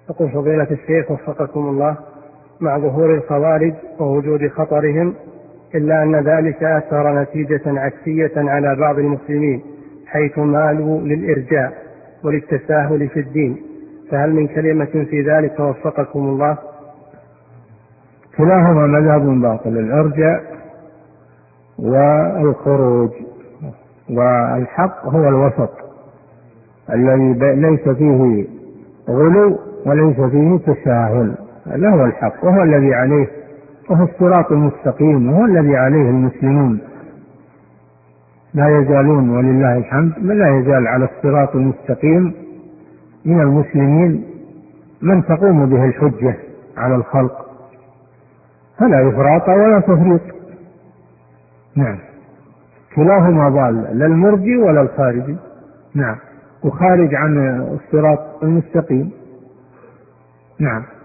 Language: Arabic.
يقول فضيلة الشيخ وفقكم الله: مع ظهور الخوارج ووجود خطرهم، إلا أن ذلك أثر نتيجة عكسية على بعض المسلمين، حيث مالوا للإرجاء وللتساهل في الدين، فهل من كلمة في ذلك وفقكم الله؟ كلاهما مذهب باطل، الإرجاء والخروج، والحق هو الوسط الذي ليس فيه غلو وليس فيه تساهل، هذا هو الحق وهو الذي عليه، وهو الصراط المستقيم، وهو الذي عليه المسلمون، لا يزالون ولله الحمد لا يزال على الصراط المستقيم من المسلمين من تقوم به الحجة على الخلق، فلا إفراط ولا تفريط. نعم، كلاهما ضال، لا المرجي ولا الخارجي. نعم، وخارج عن الصراط المستقيم. نعم.